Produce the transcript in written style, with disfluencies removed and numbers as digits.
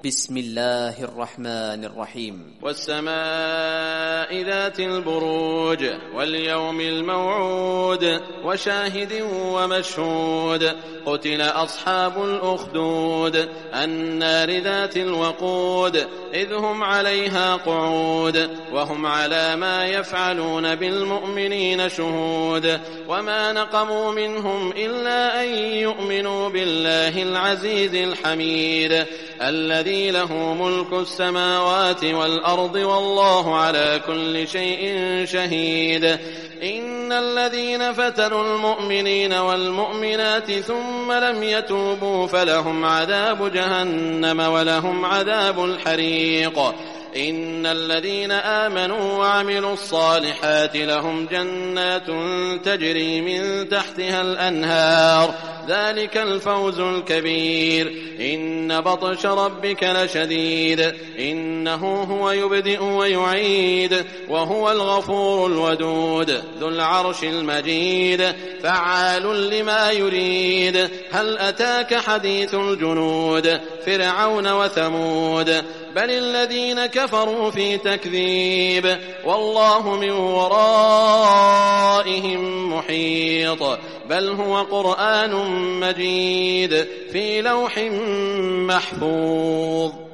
بسم الله الرحمن الرحيم. والسماء ذات البروج واليوم الموعود وشاهد ومشهود قتل أصحاب الأخدود النار ذات الوقود إذ هم عليها قعود وهم على ما يفعلون بالمؤمنين شهود وما نقموا منهم إلا أن يؤمنوا بالله العزيز الحميد الذي له ملك السماوات والأرض والله على كل شيء شهيد. إن الذين فتنوا المؤمنين والمؤمنات ثم لم يتوبوا فلهم عذاب جهنم ولهم عذاب الحريق. إن الذين آمنوا وعملوا الصالحات لهم جنات تجري من تحتها الأنهار ذلك الفوز الكبير. إن بطش ربك لشديد إنه هو يبدئ ويعيد وهو الغفور الودود ذو العرش المجيد فعال لما يريد. هل أتاك حديث الجنود فرعون وثمود بل الذين كفروا في تكذيب والله من ورائهم محيط بل هو قرآن مجيد في لوح محفوظ.